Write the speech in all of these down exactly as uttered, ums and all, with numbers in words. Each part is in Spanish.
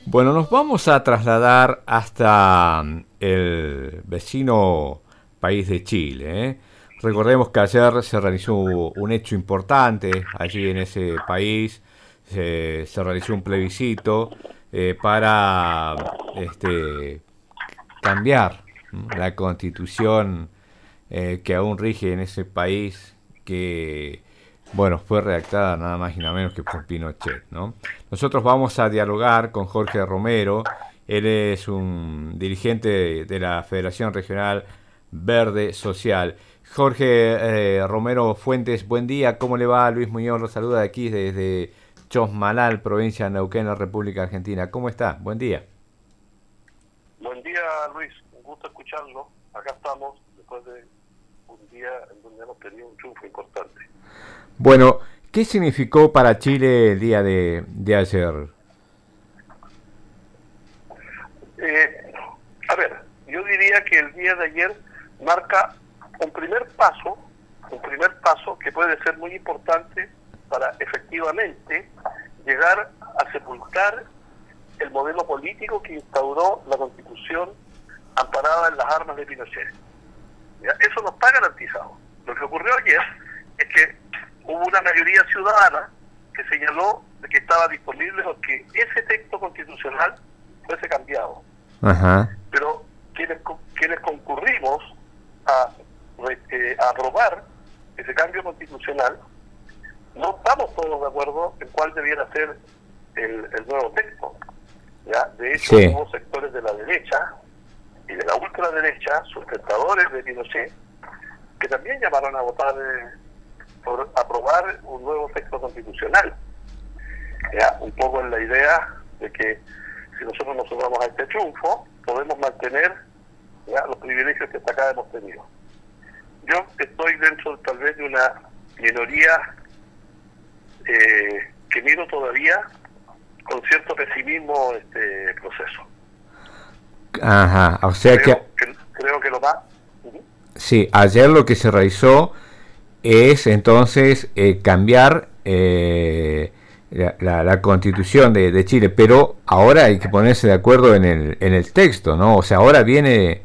Bueno, nos vamos a trasladar hasta mm, el vecino país de Chile. ¿eh? Recordemos que ayer se realizó un hecho importante allí en ese país. Se, se realizó un plebiscito eh, para este, cambiar ¿m? la constitución eh, que aún rige en ese país que, bueno, fue redactada nada más y nada menos que por Pinochet, ¿no? Nosotros vamos a dialogar con Jorge Romero. Él es un dirigente de, de la Federación Regional Verde Social. Jorge eh, Romero Fuentes, buen día. ¿Cómo le va? Luis Muñoz lo saluda de aquí desde Chosmalal, provincia de Neuquén, la República Argentina. ¿Cómo está? Buen día. Buen día, Luis. Un gusto escuclo. Acá estamos después de un día en donde hemos tenido un triunfo importante. Bueno, ¿qué significó para Chile el día de, de ayer? Eh, a ver, yo diría que el día de ayer marca un primer paso, un primer paso que puede ser muy importante para efectivamente llegar a sepultar el modelo político que instauró la Constitución amparada en las armas de Pinochet. ¿Ya? Eso no está garantizado. Lo que ocurrió ayer es que hubo una mayoría ciudadana que señaló de que estaba disponible o que ese texto constitucional fuese cambiado. Ajá. Pero quienes, quienes concurrimos a, eh, a aprobar ese cambio constitucional, no estamos todos de acuerdo en cuál debiera ser el, el nuevo texto. ¿Ya? De hecho, sí. Hubo sectores de la derecha y de la ultraderecha, sustentadores de Pinochet, que también llamaron a votar eh, por aprobar un nuevo texto constitucional. ¿Ya? Un poco en la idea de que si nosotros nos sumamos a este triunfo, podemos mantener ¿ya? los privilegios que hasta acá hemos tenido. Yo estoy dentro tal vez de una minoría eh, que miro todavía con cierto pesimismo este proceso. Ajá, o sea creo, que... que... Creo que lo más... Uh-huh. Sí, ayer lo que se realizó es entonces eh, cambiar eh, la, la, la Constitución de, de Chile, pero ahora hay que ponerse de acuerdo en el, en el texto, ¿no? O sea, ahora viene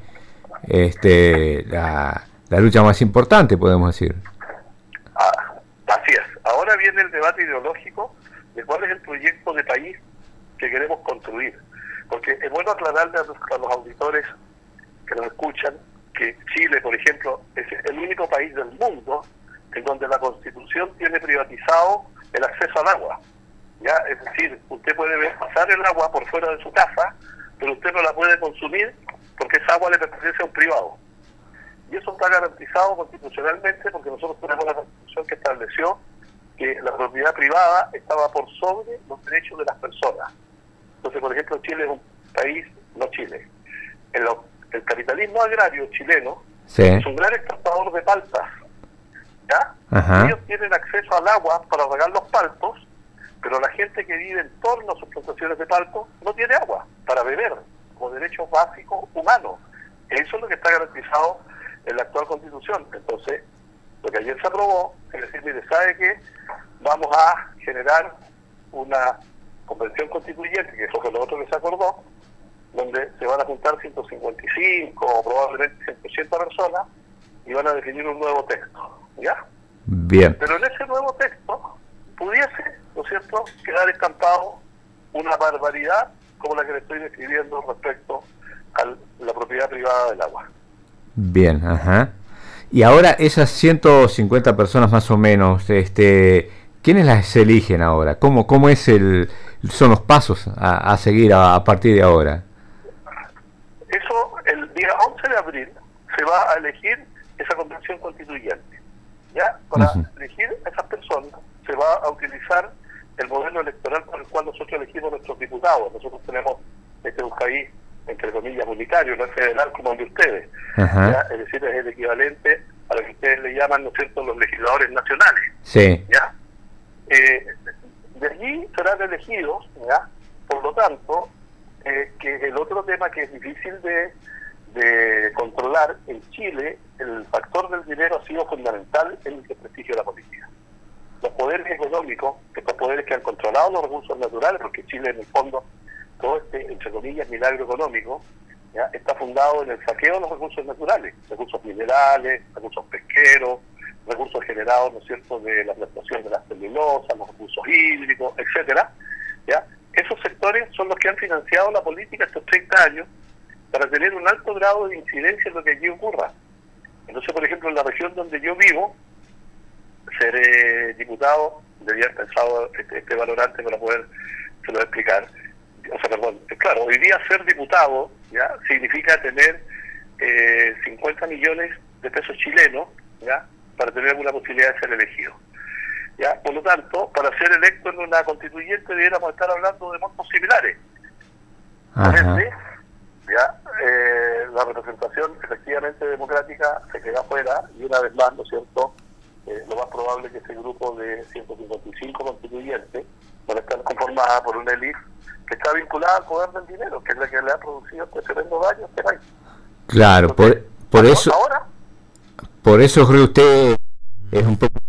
este la, la lucha más importante, podemos decir. Ah, así es. Ahora viene el debate ideológico de cuál es el proyecto de país que queremos construir. Porque es bueno aclararle a los, a los auditores que nos escuchan que Chile, por ejemplo, es el único país del mundo en donde la Constitución tiene privatizado el acceso al agua. ¿Ya? Es decir, usted puede ver pasar el agua por fuera de su casa, pero usted no la puede consumir porque esa agua le pertenece a un privado. Y eso está garantizado constitucionalmente porque nosotros tenemos una Constitución que estableció que la propiedad privada estaba por sobre los derechos de las personas. Entonces, por ejemplo, Chile es un país, no Chile, en lo, el capitalismo agrario chileno sí. es un gran exportador de paltas. ¿Ya? Ajá. Ellos tienen acceso al agua para regar los paltos, pero la gente que vive en torno a sus plantaciones de palto no tiene agua para beber, como derecho básico humano. Eso es lo que está garantizado en la actual Constitución. Entonces, lo que ayer se aprobó es decir, mire, ¿sabe qué? Vamos a generar una convención constituyente, que eso fue lo otro que se acordó, donde se van a juntar ciento cincuenta y cinco o probablemente ciento ochenta personas y van a definir un nuevo texto, ¿ya? Bien. Pero en ese nuevo texto pudiese, ¿no es cierto?, quedar estampado una barbaridad como la que le estoy describiendo respecto a la propiedad privada del agua. Bien, ajá. Y ahora esas ciento cincuenta personas más o menos, este, ¿quiénes las eligen ahora? ¿Cómo, cómo es el, son los pasos a, a seguir a, a partir de ahora? Eso, el día once de abril se va a elegir esa convención constituyente. ¿Ya? Para uh-huh. elegir a esas personas se va a utilizar el modelo electoral por el cual nosotros elegimos nuestros diputados. Nosotros tenemos este un país, entre comillas, unitario, no es federal como el de ustedes. Uh-huh. ¿Ya? Es decir, es el equivalente a lo que ustedes le llaman, ¿no es cierto?, los legisladores nacionales. Sí. ¿Ya? Eh, de allí serán elegidos, ¿ya? Por lo tanto, eh, que el otro tema que es difícil de, de controlar, en Chile el factor del dinero ha sido fundamental en el desprestigio de la política. Los poderes económicos, estos poderes que han controlado los recursos naturales, porque Chile en el fondo todo este entre comillas, milagro económico, ¿ya? Está fundado en el saqueo de los recursos naturales, recursos minerales, recursos pesqueros, recursos generados, ¿no es cierto?, de la plantación de las celulosas, los recursos hídricos, etcétera, ¿ya? Esos sectores son los que han financiado la política estos treinta años para tener un alto grado de incidencia en lo que allí ocurra. Entonces, por ejemplo, en la región donde yo vivo, ser eh, diputado, debía haber pensado este, este valorante para poder se lo explicar. O sea, perdón, claro, hoy día ser diputado ya significa tener eh, cincuenta millones de pesos chilenos, ya, para tener alguna posibilidad de ser elegido. Ya, por lo tanto, para ser electo en una constituyente debiéramos estar hablando de montos similares. Por ende, ya, eh, la representación efectivamente democrática se queda fuera y una vez más, ¿no es cierto?, eh, lo más probable es que ese grupo de ciento cincuenta y cinco constituyentes van a estar conformada por una élite que está vinculada al poder del dinero, que es la que le ha producido este tremendo daño a este país. Claro, Entonces, por, por eso ahora por eso creo usted es un poco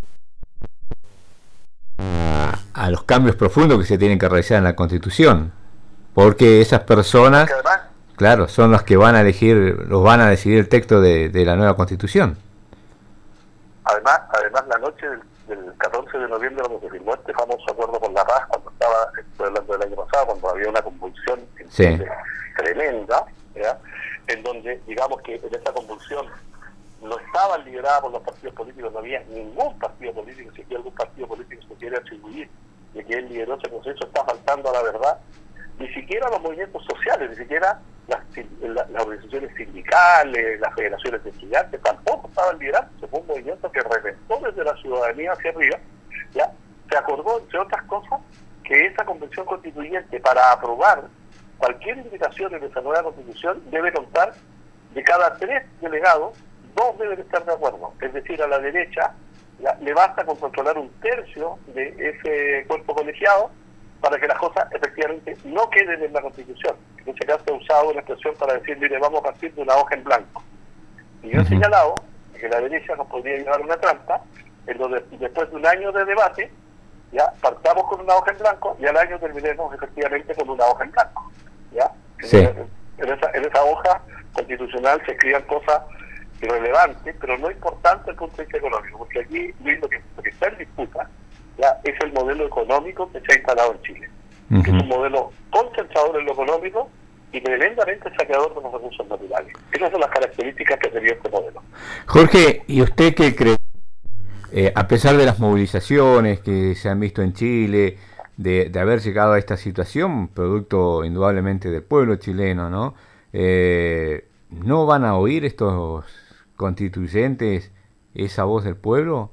a, a los cambios profundos que se tienen que realizar en la Constitución, porque esas personas, además, claro, son los que van a elegir, los van a decidir el texto de, de la nueva Constitución. Además, además la noche del, del catorce de noviembre, cuando se firmó este famoso acuerdo por la paz, cuando estaba, estoy hablando del año pasado, cuando había una convulsión sí. tremenda, ¿ya? En donde, digamos que en esa convulsión no estaban lideradas por los partidos políticos, no había ningún partido político, si hay algún partido político se quiere atribuir de que él lideró ese proceso, está faltando a la verdad. Ni siquiera los movimientos sociales, ni siquiera las, las, las organizaciones sindicales, las federaciones de estudiantes, tampoco estaban liderando. Fue un movimiento que reventó desde la ciudadanía hacia arriba. Ya se acordó, entre otras cosas, que esa convención constituyente, para aprobar cualquier invitación en esa nueva constitución, debe contar de cada tres delegados, dos deben estar de acuerdo. Es decir, a la derecha ya, le basta con controlar un tercio de ese cuerpo colegiado para que las cosas efectivamente no queden en la Constitución. En este caso he usado una expresión para decir, mire, vamos a partir de una hoja en blanco. Y yo he señalado que la derecha nos podría llevar a una trampa, en donde después de un año de debate, ya partamos con una hoja en blanco y al año terminemos efectivamente con una hoja en blanco. ¿Ya? Sí. En, en, esa, en esa hoja constitucional se escriban cosas irrelevantes, pero no importantes desde el punto de vista económico, porque aquí, Luis, lo que, lo que está en disputa ya es el modelo económico que se ha instalado en Chile, uh-huh. que es un modelo concentrador en lo económico y tremendamente saqueador de los recursos naturales. Esas son las características que tenía este modelo. Jorge, ¿y usted qué cree? Eh, a pesar de las movilizaciones que se han visto en Chile, de, de haber llegado a esta situación, producto indudablemente del pueblo chileno, ¿no? Eh, ¿No van a oír estos constituyentes esa voz del pueblo?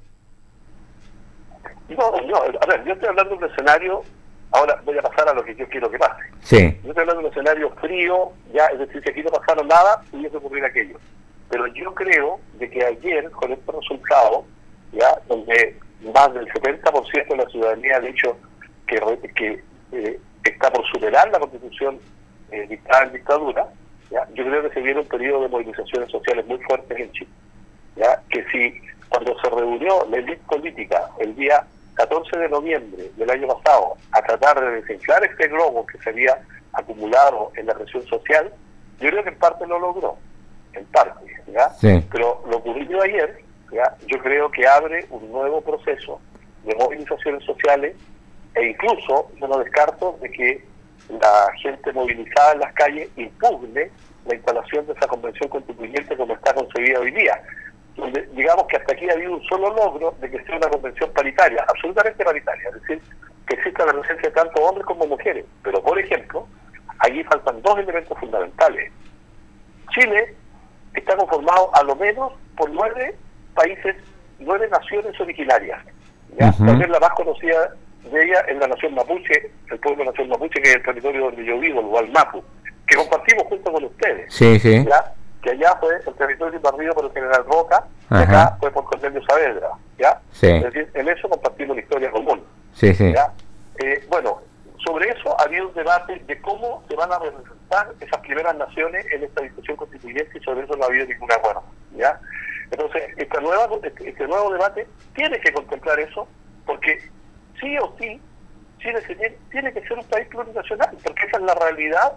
No, no, a ver, yo estoy hablando de un escenario, ahora voy a pasar a lo que yo quiero que pase. Sí. Yo estoy hablando de un escenario frío, ya, es decir, si aquí no pasaron nada, pudiese ocurrir aquello. Pero yo creo de que ayer, con este resultado, ya, donde más del setenta por ciento de la ciudadanía ha dicho que, que eh, está por superar la Constitución eh, dictada en dictadura, ya, yo creo que se viene un periodo de movilizaciones sociales muy fuertes en Chile. Ya, que si cuando se reunió la élite política el día catorce de noviembre del año pasado a tratar de desinflar este globo que se había acumulado en la presión social, yo creo que en parte lo logró, en parte, ¿ya? Sí. Pero lo ocurrido ayer, ¿ya? Yo creo que abre un nuevo proceso de movilizaciones sociales e incluso yo no descarto de que la gente movilizada en las calles impugne la instalación de esa convención constituyente como está concebida hoy día, donde digamos que hasta aquí ha habido un solo logro de que sea una convención paritaria, absolutamente paritaria, es decir, que exista la presencia de tanto hombres como mujeres, pero por ejemplo, allí faltan dos elementos fundamentales. Chile está conformado a lo menos por nueve países, nueve naciones originarias, ¿ya? Uh-huh. Tal vez la más conocida de ella es la nación mapuche, el pueblo nación mapuche, que es el territorio donde yo vivo, el Gualmapu, que compartimos junto con ustedes. Sí, sí. ¿Ya? Que allá fue el territorio invadido por el general Roca, y acá fue por Cornelio Saavedra, ¿ya? Sí. Es decir, en eso compartimos una historia común. Sí, sí. ¿Ya? Eh, bueno, sobre eso ha habido un debate de cómo se van a representar esas primeras naciones en esta discusión constituyente y sobre eso no ha habido ningún acuerdo, ¿ya? Entonces, esta nueva, este, este nuevo debate tiene que contemplar eso, porque sí o sí, Chile tiene que ser un país plurinacional, porque esa es la realidad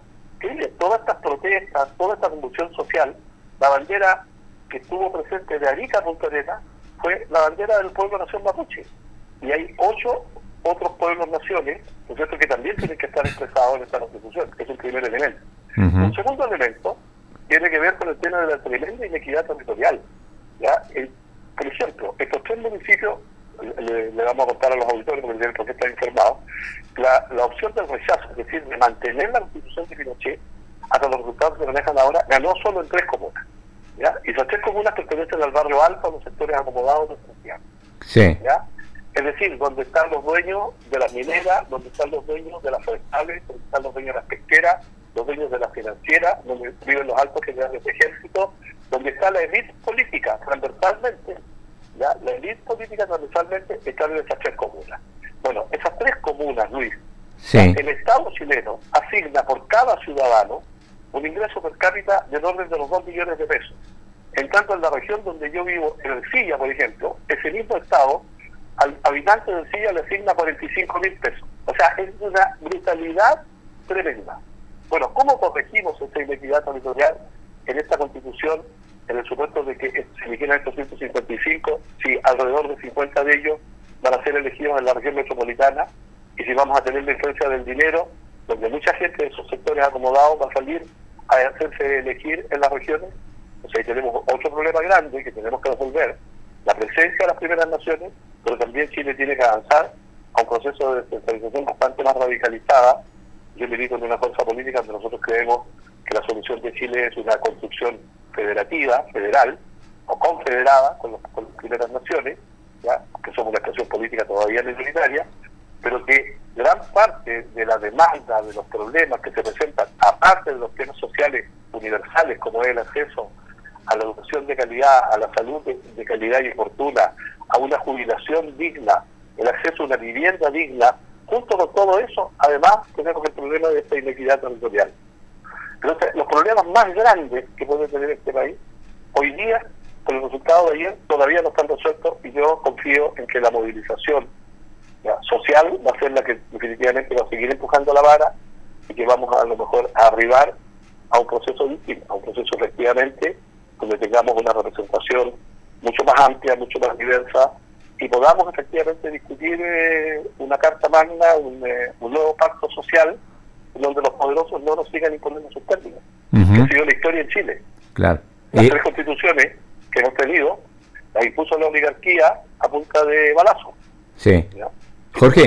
mire, todas estas protestas, toda esta convulsión social, la bandera que estuvo presente de Arica a Punta Arenas fue la bandera del pueblo nación mapuche. Y hay ocho otros pueblos naciones, ¿no es cierto?, que también tienen que estar expresados en esta Constitución, que es el primer elemento. Uh-huh. Un segundo elemento tiene que ver con el tema de la tremenda inequidad territorial. ¿Ya? El, por ejemplo, estos tres municipios, le, le vamos a contar a los auditores porque tienen que estar informados, la, la opción del rechazo, es decir, de mantener la Constitución de Pinochet, hasta los resultados que manejan ahora, ganó solo en tres comunas. ¿Ya? Y esas tres comunas pertenecen al barrio alto, a los sectores acomodados de Santiago. Sí. ¿Ya? Es decir, donde están los dueños de las mineras, donde están los dueños de las forestales, donde están los dueños de las pesqueras, los dueños de las financieras, donde viven los altos generales de ejército, donde está la élite política transversalmente, ¿ya? La élite política transversalmente está en esas tres comunas. Bueno, esas tres comunas, Luis, sí. El Estado chileno asigna por cada ciudadano un ingreso per cápita del orden de los dos millones de pesos. En tanto, en la región donde yo vivo, en Ercilla, por ejemplo, ese mismo Estado al habitante de Ercilla le asigna cuarenta y cinco mil pesos. O sea, es una brutalidad tremenda. Bueno, ¿cómo corregimos esta inequidad territorial en esta Constitución, en el supuesto de que se eligieran estos ciento cincuenta y cinco, si alrededor de cincuenta de ellos van a ser elegidos en la región metropolitana, y si vamos a tener la influencia del dinero, donde mucha gente de esos sectores acomodados va a salir a hacerse elegir en las regiones? O sea, ahí tenemos otro problema grande que tenemos que resolver, la presencia de las primeras naciones, pero también Chile tiene que avanzar a un proceso de descentralización bastante más radicalizada. Yo milito en una fuerza política donde nosotros creemos que la solución de Chile es una construcción federativa, federal, o confederada con, los, con las primeras naciones, ¿ya? Que somos una expresión política todavía minoritaria, pero que gran parte de la demanda, de los problemas que se presentan, aparte de los temas sociales universales, como es el acceso a la educación de calidad, a la salud de, de calidad y oportuna, a una jubilación digna, el acceso a una vivienda digna, junto con todo eso, además tenemos el problema de esta inequidad territorial. Entonces, los problemas más grandes que puede tener este país, hoy día, con el resultado de ayer, todavía no están resueltos, y yo confío en que la movilización ya, social va a ser la que definitivamente va a seguir empujando la vara, y que vamos a, a lo mejor a arribar a un proceso distinto, a un proceso efectivamente donde tengamos una representación mucho más amplia, mucho más diversa, y podamos efectivamente discutir eh, una carta magna, un, eh, un nuevo pacto social, en donde los poderosos no nos sigan imponiendo sus términos, uh-huh. que ha sido la historia en Chile. Claro. Las eh... tres constituciones que hemos tenido, las impuso la oligarquía a punta de balazo. Sí. ¿Ya? Jorge,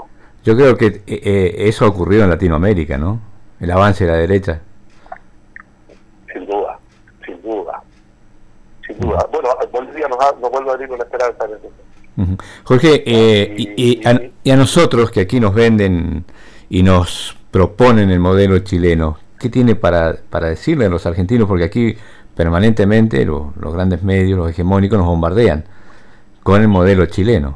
yo creo que eh, eso ha ocurrido en Latinoamérica, ¿no? El avance de la derecha. Sin duda, sin duda. Sin duda. Bueno, Bolivia nos, ha, nos vuelve a abrir una esperanza en ese momento. Uh-huh. Jorge, eh, y, y, y, a, y a nosotros que aquí nos venden y nos proponen el modelo chileno, ¿qué tiene para, para decirle a los argentinos? Porque aquí permanentemente los, los grandes medios, los hegemónicos, nos bombardean con el modelo chileno.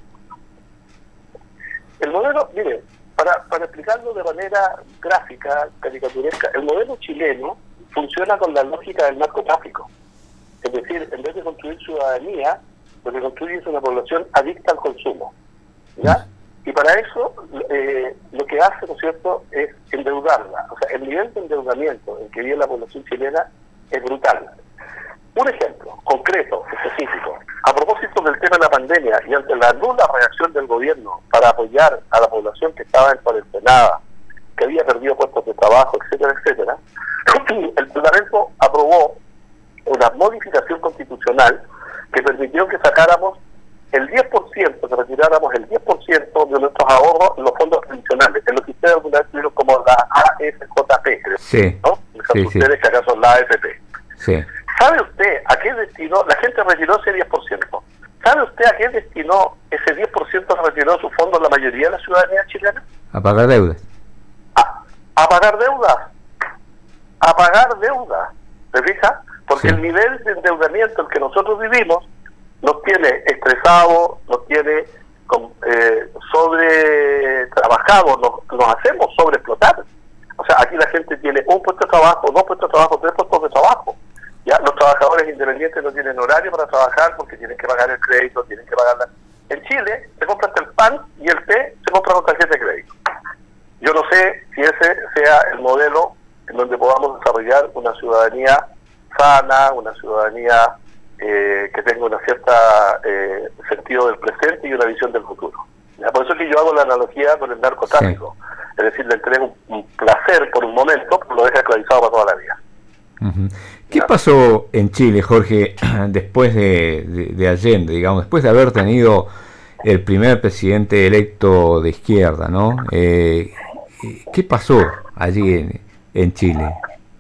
El modelo, mire, para, para explicarlo de manera gráfica, caricaturesca, el modelo chileno funciona con la lógica del narcotráfico. Es decir, en vez de construir ciudadanía, lo que construye es una población adicta al consumo, ¿ya? Y para eso, eh, lo que hace, ¿no es cierto?, es endeudarla. O sea, el nivel de endeudamiento en que vive la población chilena es brutal. Un ejemplo concreto, específico. A propósito del tema de la pandemia y ante la nula reacción del gobierno para apoyar a la población que estaba encuarentenada, que había perdido puestos de trabajo, etcétera, etcétera, el Parlamento aprobó una modificación constitucional que permitió que sacáramos el diez por ciento, que retiráramos el diez por ciento de nuestros ahorros en los fondos tradicionales, en lo que ustedes alguna vez tuvieron como la A F J P, creo, sí, ¿no? Sí, ustedes sí. Que acá son la A F P. Sí. ¿Sabe usted a qué destinó? La gente retiró ese diez por ciento. ¿Sabe usted a qué destinó ese diez por ciento que retiró sus fondos la mayoría de la ciudadanía chilena? A pagar deudas. A, a pagar deudas. A pagar deudas. ¿Se fija? Porque sí. El nivel de endeudamiento en que nosotros vivimos nos tiene estresados, nos tiene eh, sobre trabajados, nos, nos hacemos sobreexplotar. O sea, aquí la gente tiene un puesto de trabajo, dos puestos de trabajo, tres puestos de trabajo. Ya los trabajadores independientes no tienen horario para trabajar porque tienen que pagar el crédito, tienen que pagar la... En Chile se compra hasta el pan y el té se compra con tarjeta de crédito. Yo no sé si ese sea el modelo en donde podamos desarrollar una ciudadanía sana, una ciudadanía eh, que tenga una cierta eh, sentido del presente y una visión del futuro. ¿Ya? Por eso es que yo hago la analogía con el narcotráfico, sí. Es decir, le entrega un, un placer por un momento, pero lo deja esclavizado para toda la vida. Uh-huh. ¿Qué ¿Ya? pasó en Chile, Jorge, después de, de, de Allende, digamos, después de haber tenido el primer presidente electo de izquierda, ¿no? Eh, ¿Qué pasó allí en, en Chile?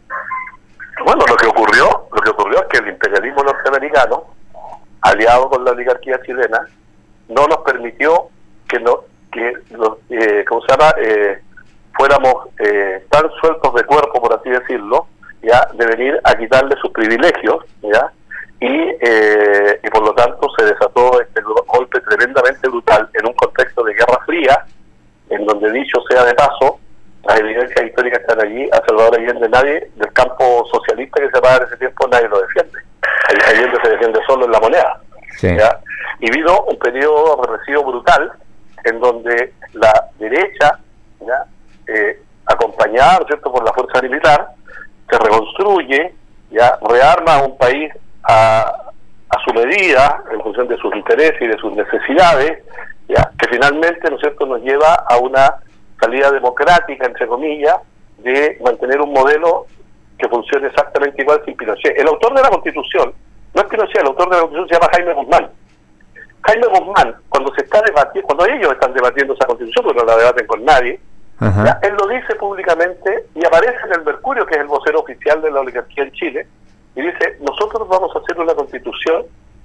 Bueno, lo que ocurrió, lo que ocurrió es que el imperialismo norteamericano, aliado con la oligarquía chilena, no nos permitió que no, que los, eh, ¿cómo se llama? Eh, fuéramos eh, tan sueltos de cuerpo, por así decirlo, ya, de venir a quitarle sus privilegios, ya, y, eh, y por lo tanto se desató este golpe tremendamente brutal en un contexto de Guerra Fría, en donde, dicho sea de paso, las evidencias históricas están allí. A Salvador Allende, nadie del campo socialista que se paraba en ese tiempo, nadie lo defiende. Allende se defiende solo en la moneda. Sí. ¿Ya? Y vino un periodo represivo brutal, en donde la derecha, ¿ya? Eh, acompañada, ¿no es cierto?, por la fuerza militar, se reconstruye, ya rearma a un país a, a su medida, en función de sus intereses y de sus necesidades, ya que finalmente, ¿no es cierto?, nos lleva a una salida democrática, entre comillas, de mantener un modelo que funcione exactamente igual sin Pinochet. El autor de la Constitución, no es Pinochet, el autor de la Constitución se llama Jaime Guzmán. Jaime Guzmán, cuando se está debatiendo, cuando ellos están debatiendo esa Constitución, porque no la debaten con nadie, ¿ya? Él lo dice públicamente y aparece en el Mercurio, que es el vocero oficial de la oligarquía en Chile, y dice: nosotros vamos a hacer una Constitución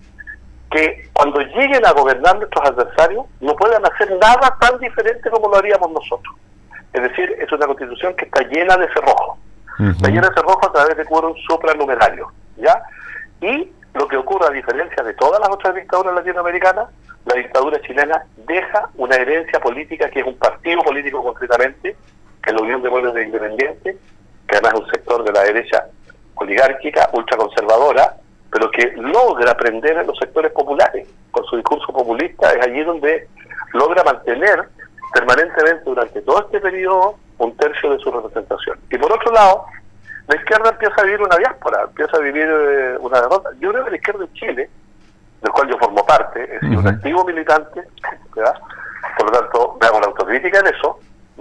que cuando lleguen a gobernar nuestros adversarios no puedan hacer nada tan diferente como lo haríamos nosotros. Es decir, es una Constitución que está llena de cerrojo. Uh-huh. Está llena de cerrojo a través de quórum supranumerario, ¿ya? Y lo que ocurre, a diferencia de todas las otras dictaduras latinoamericanas, la dictadura chilena deja una herencia política que es un partido político concretamente, que es la Unión de Pueblos Independientes, que además es un sector de la derecha oligárquica, ultraconservadora, pero que logra prender en los sectores populares. Con su discurso populista es allí donde logra mantener permanentemente durante todo este periodo un tercio de su representación. Y por otro lado, la izquierda empieza a vivir una diáspora, empieza a vivir eh, una derrota. Yo creo que la izquierda en Chile, del cual yo formo parte, es decir, uh-huh. un activo militante, ¿verdad? Por lo tanto, me hago la autocrítica en eso,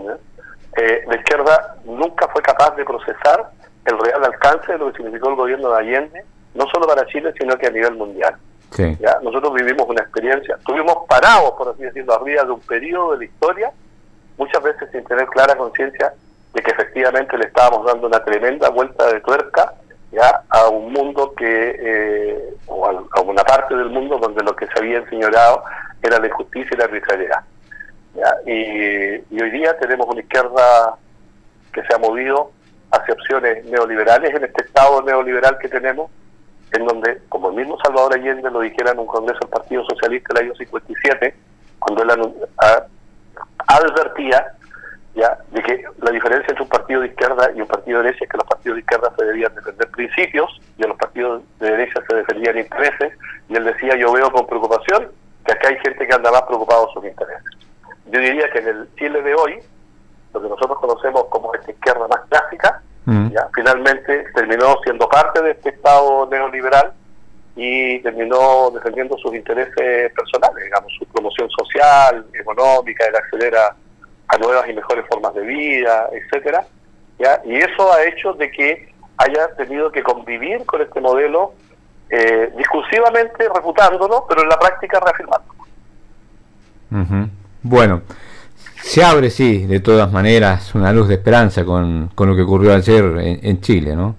eh, la izquierda nunca fue capaz de procesar el real alcance de lo que significó el gobierno de Allende, no solo para Chile, sino que a nivel mundial. Sí. ¿Ya? Nosotros vivimos una experiencia, estuvimos parados, por así decirlo, arriba de un periodo de la historia, muchas veces sin tener clara conciencia de que efectivamente le estábamos dando una tremenda vuelta de tuerca, ya, a un mundo que, eh, o a, a una parte del mundo donde lo que se había enseñoreado era la injusticia y la arbitrariedad. ¿Ya? Y, y hoy día tenemos una izquierda que se ha movido hacia opciones neoliberales en este estado neoliberal que tenemos, en donde, como el mismo Salvador Allende lo dijera en un congreso del Partido Socialista el año cincuenta y siete, cuando él a, advertía ya de que la diferencia entre un partido de izquierda y un partido de derecha es que los partidos de izquierda se debían defender principios y a los partidos de derecha se defendían intereses, y él decía: yo veo con preocupación que acá hay gente que anda más preocupada por sus intereses. Yo diría que en el Chile de hoy, lo que nosotros conocemos como esta izquierda más clásica, mm. ya finalmente terminó siendo parte de este estado neoliberal y terminó defendiendo sus intereses personales, digamos, su promoción social, económica, el acceder a, a nuevas y mejores formas de vida, etcétera, ya, y eso ha hecho de que haya tenido que convivir con este modelo, eh, discursivamente refutándolo, pero en la práctica reafirmándolo. Uh-huh. Bueno, se abre, sí, de todas maneras, una luz de esperanza con, con lo que ocurrió ayer en, en Chile, ¿no?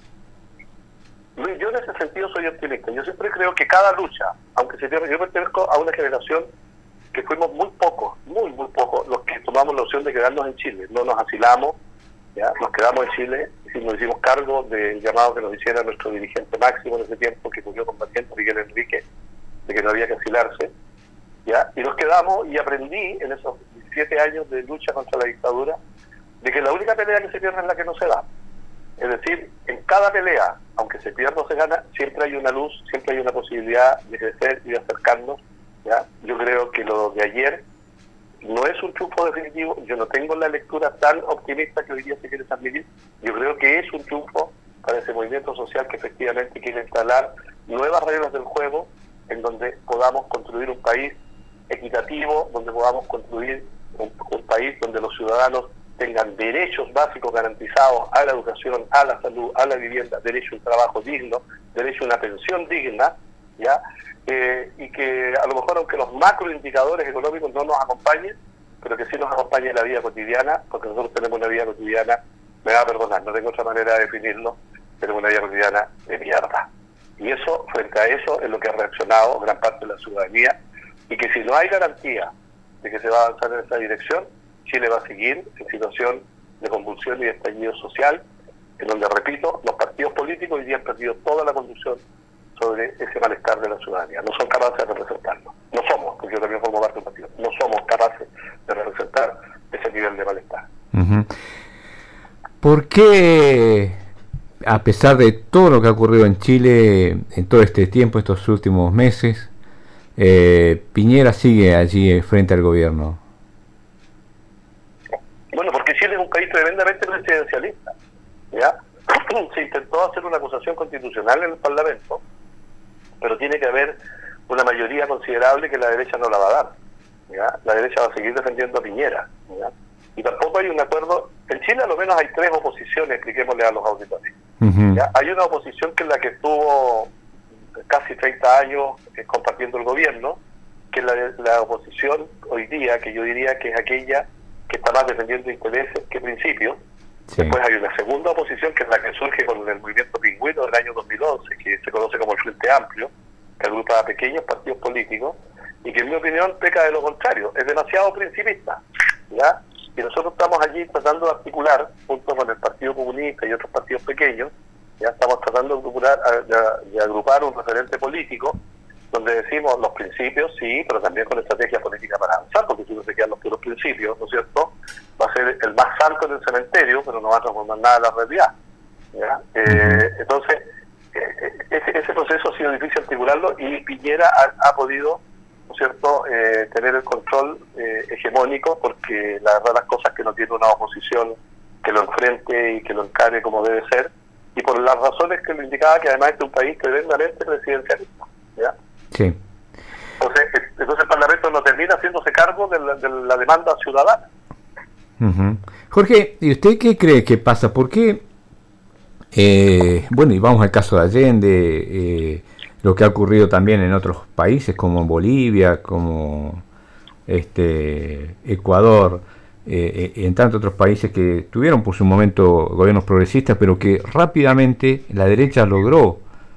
Luis, yo en ese sentido soy optimista. Yo siempre creo que cada lucha, aunque se pierda, yo pertenezco a una generación que fuimos muy pocos, muy, muy pocos, los que tomamos la opción de quedarnos en Chile. No nos asilamos, ya, nos quedamos en Chile y nos hicimos cargo del llamado que nos hiciera nuestro dirigente máximo en ese tiempo, que murió combatiente, Miguel Enrique, de que no había que asilarse. ¿Ya? Y nos quedamos, y aprendí en esos siete años de lucha contra la dictadura de que la única pelea que se pierde es la que no se da. Es decir, en cada pelea, aunque se pierda o se gana, siempre hay una luz, siempre hay una posibilidad de crecer y de acercarnos. ¿Ya? Yo creo que lo de ayer no es un triunfo definitivo, yo no tengo la lectura tan optimista que hoy día se quiere transmitir, yo creo que es un triunfo para ese movimiento social que efectivamente quiere instalar nuevas reglas del juego en donde podamos construir un país equitativo, donde podamos construir un, un país donde los ciudadanos tengan derechos básicos garantizados a la educación, a la salud, a la vivienda, derecho a un trabajo digno, derecho a una pensión digna, ¿ya? Eh, y que a lo mejor aunque los macroindicadores económicos no nos acompañen, pero que sí nos acompañe en la vida cotidiana, porque nosotros tenemos una vida cotidiana, me va a perdonar, no tengo otra manera de definirlo, tenemos una vida cotidiana de mierda. Y eso, frente a eso, es lo que ha reaccionado gran parte de la ciudadanía, y que si no hay garantía de que se va a avanzar en esa dirección, Chile va a seguir en situación de convulsión y de estallido social, en donde, repito, los partidos políticos hoy día han perdido toda la conducción sobre ese malestar de la ciudadanía. No son capaces de representarlo. No somos, porque yo también formo parte de un partido, no somos capaces de representar ese nivel de malestar. Uh-huh. ¿Por qué, a pesar de todo lo que ha ocurrido en Chile en todo este tiempo, estos últimos meses, eh, Piñera sigue allí frente al gobierno? Bueno, porque Chile es un país tremendamente presidencialista, ¿ya? Se intentó hacer una acusación constitucional en el Parlamento, pero tiene que haber una mayoría considerable que la derecha no la va a dar, ¿ya? La derecha va a seguir defendiendo a Piñera, ¿ya? Y tampoco hay un acuerdo. En Chile a lo menos hay tres oposiciones, expliquémosle a los auditores. Uh-huh. ¿Ya? Hay una oposición que es la que estuvo casi treinta años eh, compartiendo el gobierno, que es la, la oposición hoy día, que yo diría que es aquella que está más defendiendo intereses que principios. Sí. Después hay una segunda oposición, que es la que surge con el movimiento pingüino del año dos mil once, que se conoce como el Frente Amplio, que agrupa a pequeños partidos políticos, y que en mi opinión peca de lo contrario, es demasiado principista, ¿ya? Y nosotros estamos allí tratando de articular, junto con el Partido Comunista y otros partidos pequeños, ya estamos tratando de agrupar, de, de agrupar un referente político, donde decimos los principios, sí, pero también con estrategia política para avanzar, porque si no se quedan los puros principios, ¿no es cierto? Va a ser el más santo en el cementerio, pero no va a transformar nada en la realidad, ¿ya? Eh, entonces, eh, ese, ese proceso ha sido difícil articularlo, y Piñera ha, ha podido, ¿no es cierto?, eh, tener el control eh, hegemónico, porque la verdad las cosas que no tiene una oposición que lo enfrente y que lo encare como debe ser, y por las razones que lo indicaba, que además es un país tremendamente presidencialista, ¿ya? Sí. Entonces, entonces el Parlamento no termina haciéndose cargo de la, de la demanda ciudadana. Uh-huh. Jorge, ¿y usted qué cree que pasa? ¿Por qué? Eh, bueno, y vamos al caso de Allende, eh, lo que ha ocurrido también en otros países como en Bolivia, como este Ecuador, eh, en tantos otros países que tuvieron por su momento gobiernos progresistas, pero que rápidamente la derecha logró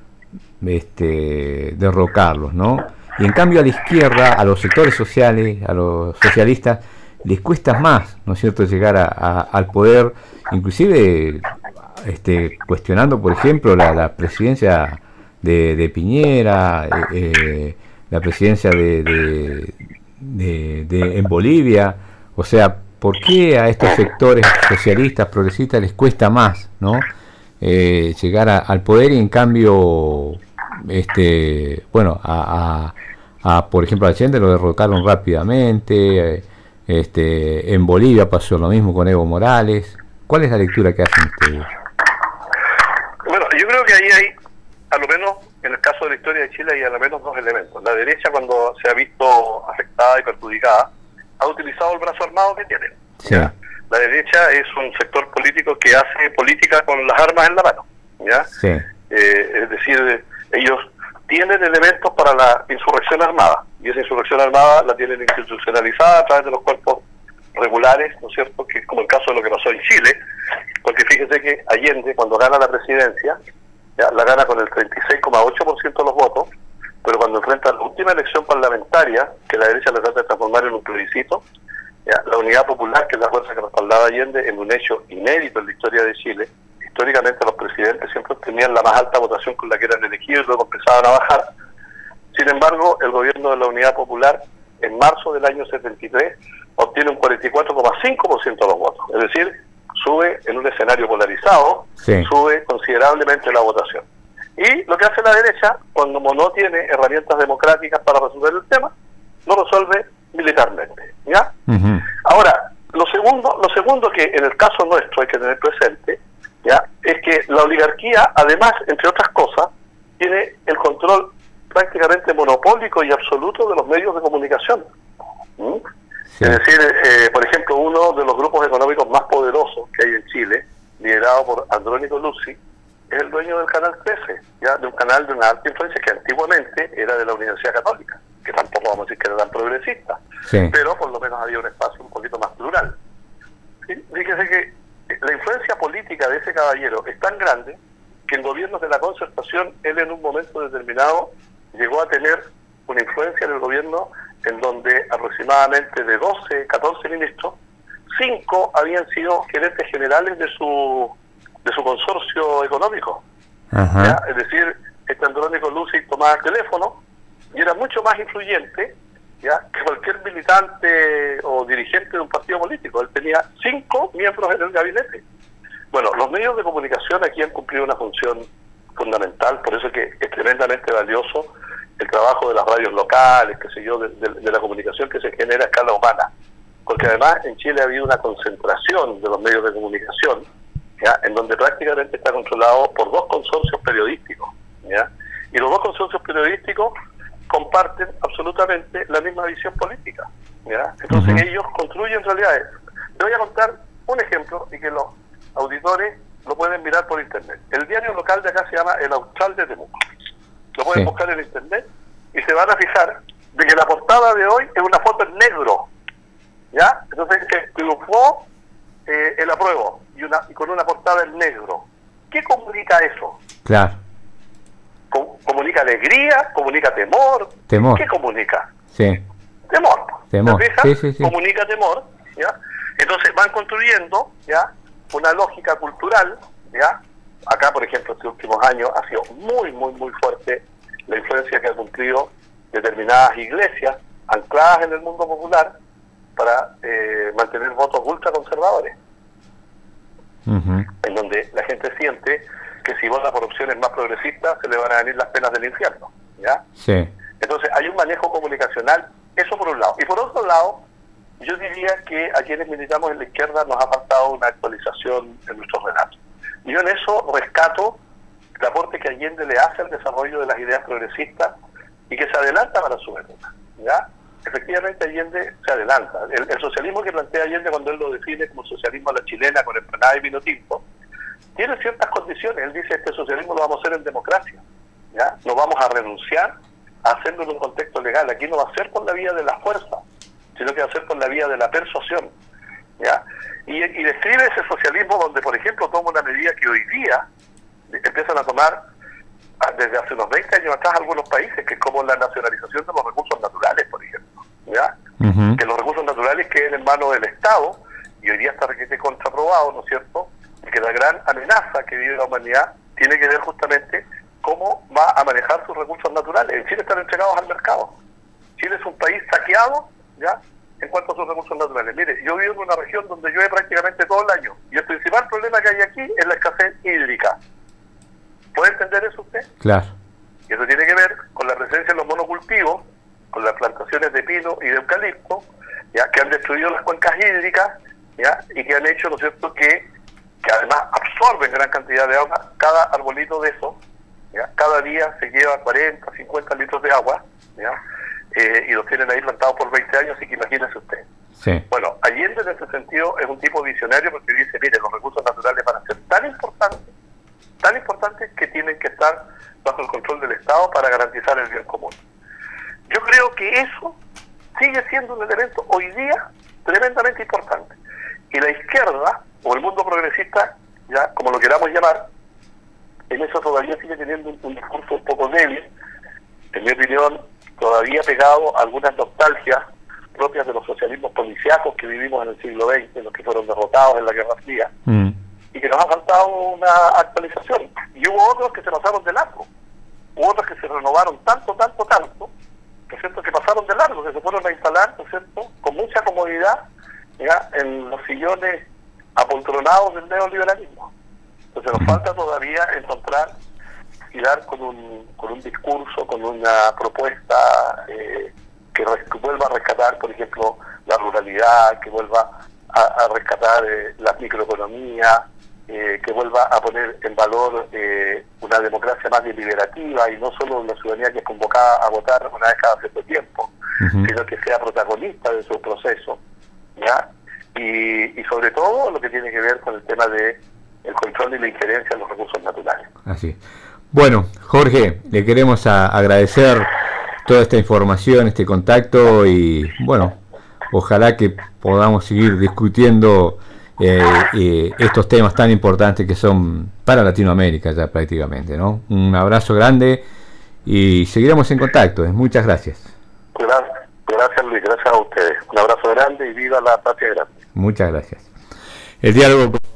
este derrocarlos, ¿no? Y en cambio a la izquierda, a los sectores sociales, a los socialistas, les cuesta más, ¿no es cierto?, llegar a, a, al poder, inclusive este, cuestionando, por ejemplo, la, la presidencia de, de Piñera, eh, eh, la presidencia de, de, de, de en Bolivia. O sea, ¿por qué a estos sectores socialistas, progresistas, les cuesta más, ¿no?, eh, llegar a, al poder, y en cambio, este, bueno, a, a, a por ejemplo, a Allende lo derrocaron rápidamente? Eh, este, en Bolivia pasó lo mismo con Evo Morales. ¿Cuál es la lectura que hacen ustedes? Bueno, yo creo que ahí hay, a lo menos en el caso de la historia de Chile, hay a lo menos dos elementos. La derecha, cuando se ha visto afectada y perjudicada, ha utilizado el brazo armado que tiene. Sí. La derecha es un sector político que hace política con las armas en la mano, ¿ya? Sí. Eh, es decir, ellos tienen elementos para la insurrección armada, y esa insurrección armada la tienen institucionalizada a través de los cuerpos regulares, ¿no es cierto?, que es como el caso de lo que pasó en Chile, porque fíjese que Allende, cuando gana la presidencia, ya la gana con el treinta y seis coma ocho por ciento de los votos, pero cuando enfrenta la última elección parlamentaria, que la derecha le trata de transformar en un plebiscito, ya, la Unidad Popular, que es la fuerza que respaldaba a Allende, en un hecho inédito en la historia de Chile. Históricamente los presidentes siempre tenían la más alta votación con la que eran elegidos y luego empezaban a bajar. Sin embargo, el gobierno de la Unidad Popular, en marzo del año setenta y tres, obtiene un cuarenta y cuatro coma cinco por ciento de los votos. Es decir, sube en un escenario polarizado, sí. sube considerablemente la votación. Y lo que hace la derecha, cuando no tiene herramientas democráticas para resolver el tema, lo resuelve militarmente, ¿ya? Uh-huh. Ahora, lo segundo, lo segundo que en el caso nuestro hay que tener presente, ¿ya? Es que la oligarquía, además, entre otras cosas, tiene el control prácticamente monopólico y absoluto de los medios de comunicación. ¿Mm? Sí. Es decir, eh, por ejemplo, uno de los grupos económicos más poderosos que hay en Chile, liderado por Andrónico Lucy, es el dueño del Canal trece, ya, de un canal de una alta influencia que antiguamente era de la Universidad Católica, que tampoco vamos a decir que era tan progresista, sí. Pero por lo menos había un espacio un poquito más plural. ¿Sí? Fíjese que la influencia política de ese caballero es tan grande que en gobiernos de la concertación él en un momento determinado llegó a tener una influencia en el gobierno en donde aproximadamente de doce, catorce ministros, cinco habían sido gerentes generales de su de su consorcio económico. ¿Ya? Es decir, este Andrónico Lucy tomaba el teléfono y era mucho más influyente, ¿ya?, que cualquier militante o dirigente de un partido político. Él tenía cinco miembros en el gabinete. Bueno, los medios de comunicación aquí han cumplido una función fundamental, por eso es que es tremendamente valioso el trabajo de las radios locales, qué sé yo, de, de, de la comunicación que se genera a escala humana, porque además en Chile ha habido una concentración de los medios de comunicación, ¿ya?, en donde prácticamente está controlado por dos consorcios periodísticos, ¿ya?, y los dos consorcios periodísticos comparten absolutamente la misma visión política, ¿ya? Entonces uh-huh. ellos construyen realidades. Le voy a contar un ejemplo y que los auditores lo pueden mirar por internet. El diario local de acá se llama El Austral de Temuco. Lo pueden sí. buscar en internet y se van a fijar de que la portada de hoy es una foto en negro, ¿ya? Entonces que triunfó eh, el apruebo y, una, y con una portada en negro. ¿Qué comunica eso? Claro. Com- comunica alegría, comunica temor. Temor. ¿Qué comunica? Sí. Temor. Temor. ¿Te fijas? Sí, sí, sí. Comunica temor, ¿ya? Entonces van construyendo, ¿ya?, una lógica cultural, ¿ya? Acá, por ejemplo, estos últimos años ha sido muy, muy, muy fuerte la influencia que ha cumplido determinadas iglesias ancladas en el mundo popular para eh, mantener votos ultraconservadores, uh-huh. en donde la gente siente que si vota por opciones más progresistas se le van a venir las penas del infierno, ¿ya? Sí. Entonces hay un manejo comunicacional, eso por un lado. Y por otro lado, yo diría que a quienes militamos en la izquierda nos ha faltado una actualización en nuestros relatos. Y yo en eso rescato el aporte que Allende le hace al desarrollo de las ideas progresistas y que se adelanta para su época, ¿ya? Efectivamente Allende se adelanta. El, el socialismo que plantea Allende cuando él lo define como socialismo a la chilena con empanada y vino tinto, tiene ciertas condiciones. Él dice, este socialismo lo vamos a hacer en democracia, ¿ya? No vamos a renunciar a hacerlo en un contexto legal. Aquí no va a ser por la vía de la fuerza, sino que va a ser por la vía de la persuasión, ¿ya? Y, y describe ese socialismo donde, por ejemplo, toma una medida que hoy día empiezan a tomar desde hace unos veinte años atrás algunos países, que es como la nacionalización de los recursos naturales, por ejemplo, ¿ya? Uh-huh. Que los recursos naturales queden en manos del Estado, y hoy día está requete contraprobado, ¿no es cierto?, y que la gran amenaza que vive la humanidad tiene que ver justamente cómo va a manejar sus recursos naturales. En Chile están entregados al mercado. Chile es un país saqueado, ¿ya?, en cuanto a sus recursos naturales. Mire, yo vivo en una región donde llueve prácticamente todo el año, y el principal problema que hay aquí es la escasez hídrica. ¿Puede entender eso usted? Claro. Y eso tiene que ver con la presencia de los monocultivos, con las plantaciones de pino y de eucalipto, ya, que han destruido las cuencas hídricas, ya, y que han hecho, ¿no es cierto?, que, que además absorben gran cantidad de agua. Cada arbolito de eso, ya, cada día se lleva cuarenta, cincuenta litros de agua, ya, eh, y los tienen ahí plantados por veinte años, así que imagínese usted. Sí. Bueno, Allende en ese sentido es un tipo visionario porque dice, mire, los recursos naturales van a ser tan importantes, tan importantes que tienen que estar bajo el control del Estado para garantizar el bien común. Yo creo que eso sigue siendo un elemento hoy día tremendamente importante. Y la izquierda, o el mundo progresista, ya como lo queramos llamar, en eso todavía sigue teniendo un, un discurso un poco débil, en mi opinión, todavía pegado a algunas nostalgias propias de los socialismos policíacos que vivimos en el siglo veinte, los que fueron derrotados en la Guerra Fría, mm. y que nos ha faltado una actualización. Y hubo otros que se pasaron de largo, hubo otros que se renovaron tanto, tanto, tanto, ¿no es cierto?, que pasaron de largo, que se fueron a instalar, ¿no es cierto?, con mucha comodidad, ya, en los sillones apoltronados del neoliberalismo. Entonces nos falta todavía encontrar y dar con un con un discurso, con una propuesta eh, que, res, que vuelva a rescatar, por ejemplo, la ruralidad, que vuelva a, a rescatar eh, la microeconomía, eh, que vuelva a poner en valor eh, una democracia más deliberativa y no solo una ciudadanía que es convocada a votar una vez cada cierto tiempo, uh-huh. sino que sea protagonista de su proceso, ¿ya? Y, y sobre todo lo que tiene que ver con el tema de el control y la injerencia en los recursos naturales. Así. Bueno, Jorge, le queremos a, agradecer toda esta información, este contacto y bueno, ojalá que podamos seguir discutiendo eh, eh, estos temas tan importantes que son para Latinoamérica ya prácticamente, ¿no? Un abrazo grande y seguiremos en contacto. Muchas gracias. Gracias, gracias Luis, gracias a ustedes. Un abrazo grande y viva la patria grande. Muchas gracias. El diálogo